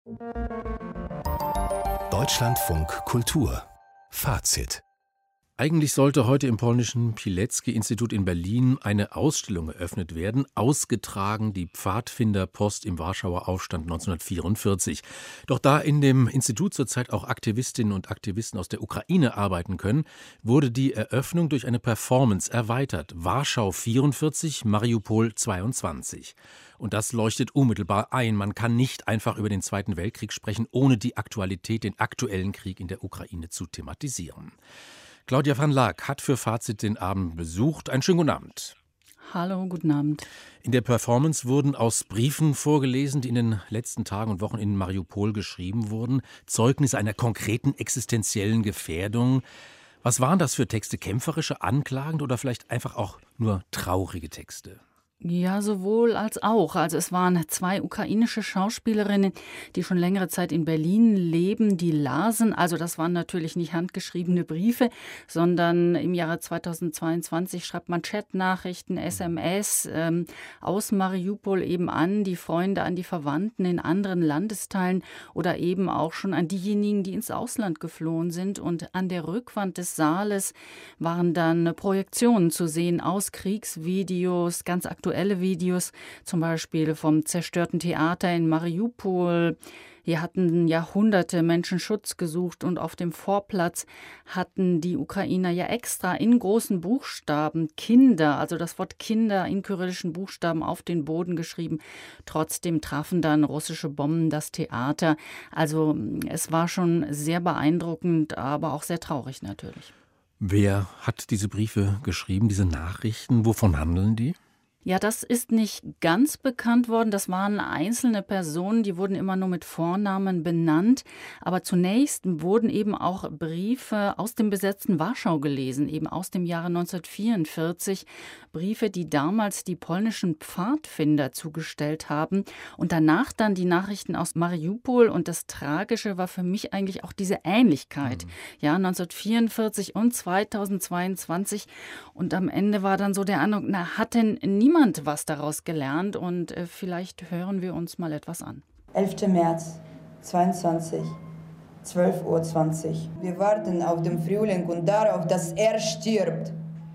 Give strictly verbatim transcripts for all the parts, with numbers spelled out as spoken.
Deutschlandfunk Kultur Fazit. Eigentlich sollte heute im polnischen Pilecki-Institut in Berlin eine Ausstellung eröffnet werden, ausgetragen die Pfadfinderpost im Warschauer Aufstand neunzehnhundertvierundvierzig. Doch da in dem Institut zurzeit auch Aktivistinnen und Aktivisten aus der Ukraine arbeiten können, wurde die Eröffnung durch eine Performance erweitert. Warschau vierundvierzig, Mariupol zweiundzwanzig. Und das leuchtet unmittelbar ein. Man kann nicht einfach über den Zweiten Weltkrieg sprechen, ohne die Aktualität, den aktuellen Krieg in der Ukraine zu thematisieren. Claudia van Laak hat für Fazit den Abend besucht. Einen schönen guten Abend. Hallo, guten Abend. In der Performance wurden aus Briefen vorgelesen, die in den letzten Tagen und Wochen in Mariupol geschrieben wurden. Zeugnisse einer konkreten existenziellen Gefährdung. Was waren das für Texte? Kämpferische, anklagende oder vielleicht einfach auch nur traurige Texte? Ja, sowohl als auch. Also es waren zwei ukrainische Schauspielerinnen, die schon längere Zeit in Berlin leben, die lasen. Also das waren natürlich nicht handgeschriebene Briefe, sondern im Jahre zweitausendzweiundzwanzig schreibt man Chatnachrichten, S M S ähm, aus Mariupol eben an die Freunde, an die Verwandten in anderen Landesteilen oder eben auch schon an diejenigen, die ins Ausland geflohen sind. Und an der Rückwand des Saales waren dann Projektionen zu sehen aus Kriegsvideos, ganz aktuell. Aktuelle Videos, zum Beispiel vom zerstörten Theater in Mariupol. Hier hatten Jahrhunderte Menschen Schutz gesucht und auf dem Vorplatz hatten die Ukrainer ja extra in großen Buchstaben Kinder, also das Wort Kinder in kyrillischen Buchstaben auf den Boden geschrieben. Trotzdem trafen dann russische Bomben das Theater. Also es war schon sehr beeindruckend, aber auch sehr traurig natürlich. Wer hat diese Briefe geschrieben, diese Nachrichten? Wovon handeln die? Ja, das ist nicht ganz bekannt worden. Das waren einzelne Personen, die wurden immer nur mit Vornamen benannt. Aber zunächst wurden eben auch Briefe aus dem besetzten Warschau gelesen, eben aus dem Jahre neunzehnhundertvierundvierzig. Briefe, die damals die polnischen Pfadfinder zugestellt haben. Und danach dann die Nachrichten aus Mariupol. Und das Tragische war für mich eigentlich auch diese Ähnlichkeit. Mhm. Ja, neunzehnhundertvierundvierzig und zweitausendzweiundzwanzig. Und am Ende war dann so der Eindruck, na, hat denn niemand was daraus gelernt und äh, vielleicht hören wir uns mal etwas an. elfter März zweiundzwanzig, zwölf Uhr zwanzig. Wir warten auf den Frühling und darauf, dass er stirbt.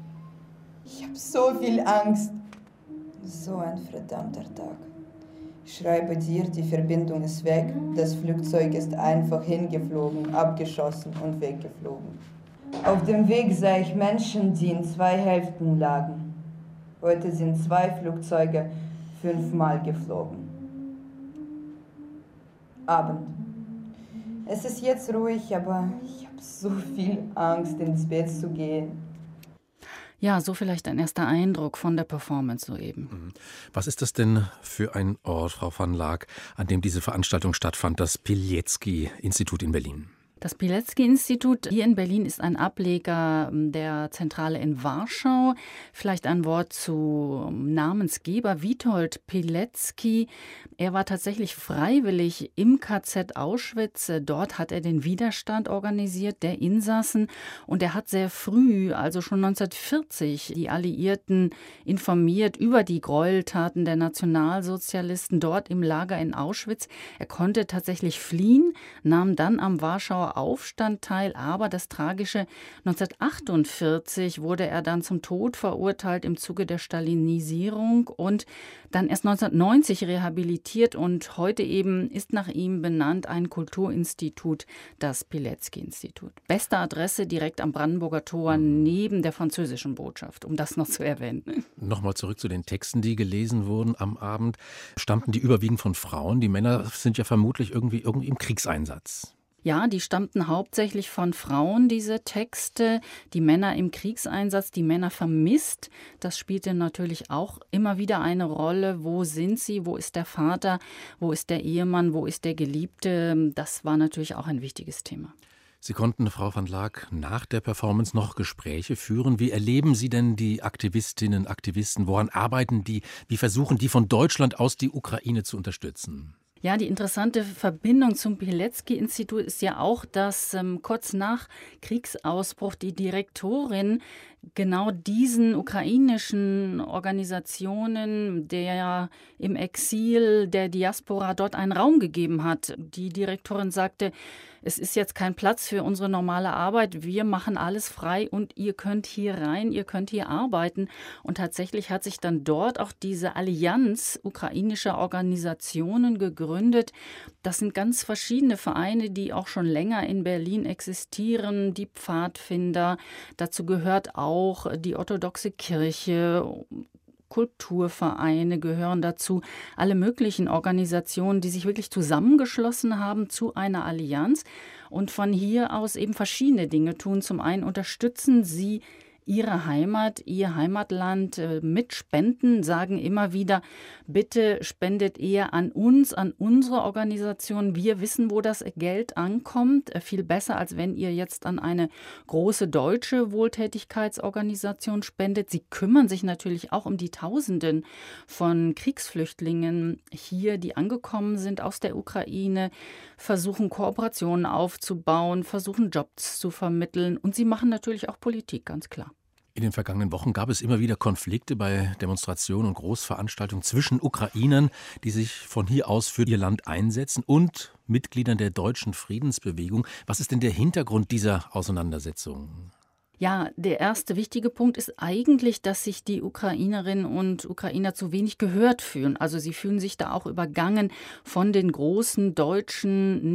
Ich habe so viel Angst. So ein verdammter Tag. Ich schreibe dir, die Verbindung ist weg. Das Flugzeug ist einfach hingeflogen, abgeschossen und weggeflogen. Auf dem Weg sah ich Menschen, die in zwei Hälften lagen. Heute sind zwei Flugzeuge fünfmal geflogen. Abend. Es ist jetzt ruhig, aber ich habe so viel Angst, ins Bett zu gehen. Ja, so vielleicht ein erster Eindruck von der Performance soeben. Was ist das denn für ein Ort, Frau van Laak, an dem diese Veranstaltung stattfand, das Pilecki-Institut in Berlin? Das Pilecki-Institut hier in Berlin ist ein Ableger der Zentrale in Warschau. Vielleicht ein Wort zu Namensgeber Witold Pilecki. Er war tatsächlich freiwillig im K Z Auschwitz. Dort hat er den Widerstand organisiert, der Insassen. Und er hat sehr früh, also schon neunzehnhundertvierzig, die Alliierten informiert über die Gräueltaten der Nationalsozialisten dort im Lager in Auschwitz. Er konnte tatsächlich fliehen, nahm dann am Warschauer Aufstand teil, aber das Tragische, neunzehnhundertachtundvierzig wurde er dann zum Tod verurteilt im Zuge der Stalinisierung und dann erst neunzehnhundertneunzig rehabilitiert und heute eben ist nach ihm benannt ein Kulturinstitut, das Pilecki-Institut. Beste Adresse direkt am Brandenburger Tor neben der französischen Botschaft, um das noch zu erwähnen. Nochmal zurück zu den Texten, die gelesen wurden am Abend. Stammten die überwiegend von Frauen? Die Männer sind ja vermutlich irgendwie, irgendwie im Kriegseinsatz. Ja, die stammten hauptsächlich von Frauen, diese Texte. Die Männer im Kriegseinsatz, die Männer vermisst. Das spielte natürlich auch immer wieder eine Rolle. Wo sind sie? Wo ist der Vater? Wo ist der Ehemann? Wo ist der Geliebte? Das war natürlich auch ein wichtiges Thema. Sie konnten, Frau van Laak, nach der Performance noch Gespräche führen. Wie erleben Sie denn die Aktivistinnen, Aktivisten? Woran arbeiten die? Wie versuchen die von Deutschland aus die Ukraine zu unterstützen? Ja, die interessante Verbindung zum Pilecki-Institut ist ja auch, dass ähm, kurz nach Kriegsausbruch die Direktorin genau diesen ukrainischen Organisationen, der im Exil der Diaspora dort einen Raum gegeben hat. Die Direktorin sagte, es ist jetzt kein Platz für unsere normale Arbeit. Wir machen alles frei und ihr könnt hier rein, ihr könnt hier arbeiten. Und tatsächlich hat sich dann dort auch diese Allianz ukrainischer Organisationen gegründet. Das sind ganz verschiedene Vereine, die auch schon länger in Berlin existieren. Die Pfadfinder, dazu gehört auch die orthodoxe Kirche, Kulturvereine gehören dazu, alle möglichen Organisationen, die sich wirklich zusammengeschlossen haben zu einer Allianz und von hier aus eben verschiedene Dinge tun. Zum einen unterstützen sie ihre Heimat, ihr Heimatland äh, mit Spenden, sagen immer wieder, bitte spendet eher an uns, an unsere Organisation. Wir wissen, wo das Geld ankommt. Äh, viel besser, als wenn ihr jetzt an eine große deutsche Wohltätigkeitsorganisation spendet. Sie kümmern sich natürlich auch um die Tausenden von Kriegsflüchtlingen hier, die angekommen sind aus der Ukraine, versuchen Kooperationen aufzubauen, versuchen Jobs zu vermitteln. Und sie machen natürlich auch Politik, ganz klar. In den vergangenen Wochen gab es immer wieder Konflikte bei Demonstrationen und Großveranstaltungen zwischen Ukrainern, die sich von hier aus für ihr Land einsetzen, und Mitgliedern der deutschen Friedensbewegung. Was ist denn der Hintergrund dieser Auseinandersetzung? Ja, der erste wichtige Punkt ist eigentlich, dass sich die Ukrainerinnen und Ukrainer zu wenig gehört fühlen. Also sie fühlen sich da auch übergangen von den großen deutschen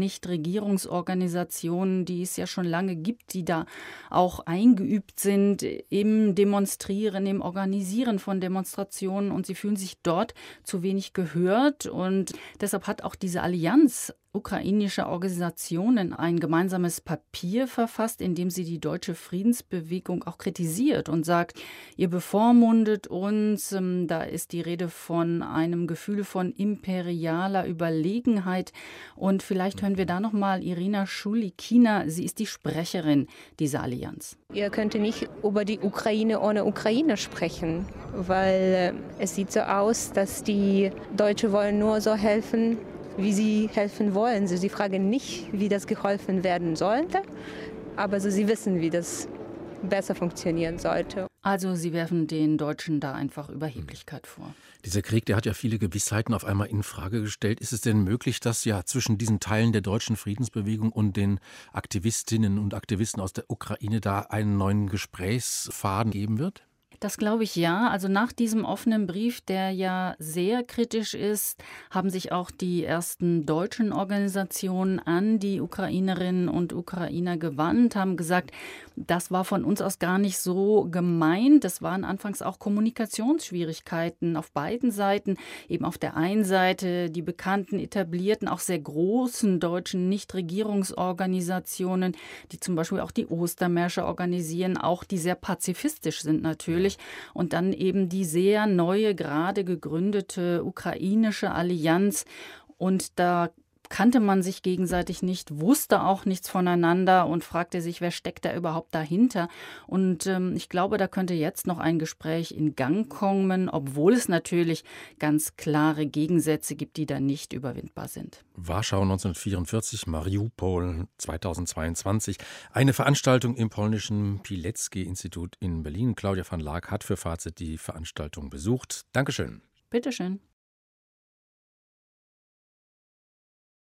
Nichtregierungsorganisationen, die es ja schon lange gibt, die da auch eingeübt sind im Demonstrieren, im Organisieren von Demonstrationen. Und sie fühlen sich dort zu wenig gehört. Und deshalb hat auch diese Allianz ukrainische Organisationen ein gemeinsames Papier verfasst, in dem sie die deutsche Friedensbewegung auch kritisiert und sagt, ihr bevormundet uns, ähm, da ist die Rede von einem Gefühl von imperialer Überlegenheit. Und vielleicht hören wir da nochmal Irina Schulikina, sie ist die Sprecherin dieser Allianz. Ihr könnt nicht über die Ukraine ohne Ukraine sprechen, weil es sieht so aus, dass die Deutschen wollen nur so helfen, wie sie helfen wollen. Sie fragen nicht, wie das geholfen werden sollte, aber sie wissen, wie das besser funktionieren sollte. Also sie werfen den Deutschen da einfach Überheblichkeit vor. Dieser Krieg, der hat ja viele Gewissheiten auf einmal in Frage gestellt. Ist es denn möglich, dass ja zwischen diesen Teilen der deutschen Friedensbewegung und den Aktivistinnen und Aktivisten aus der Ukraine da einen neuen Gesprächsfaden geben wird? Das glaube ich ja. Also nach diesem offenen Brief, der ja sehr kritisch ist, haben sich auch die ersten deutschen Organisationen an die Ukrainerinnen und Ukrainer gewandt, haben gesagt, das war von uns aus gar nicht so gemeint. Das waren anfangs auch Kommunikationsschwierigkeiten auf beiden Seiten. Eben auf der einen Seite die bekannten, etablierten, auch sehr großen deutschen Nichtregierungsorganisationen, die zum Beispiel auch die Ostermärsche organisieren, auch die sehr pazifistisch sind natürlich. Und dann eben die sehr neue, gerade gegründete ukrainische Allianz. Und da kannte man sich gegenseitig nicht, wusste auch nichts voneinander und fragte sich, wer steckt da überhaupt dahinter. Und ähm, ich glaube, da könnte jetzt noch ein Gespräch in Gang kommen, obwohl es natürlich ganz klare Gegensätze gibt, die da nicht überwindbar sind. Warschau neunzehnhundertvierundvierzig, Mariupol zweitausendzweiundzwanzig. Eine Veranstaltung im polnischen Pilecki-Institut in Berlin. Claudia van Laak hat für Fazit die Veranstaltung besucht. Dankeschön. Bitteschön.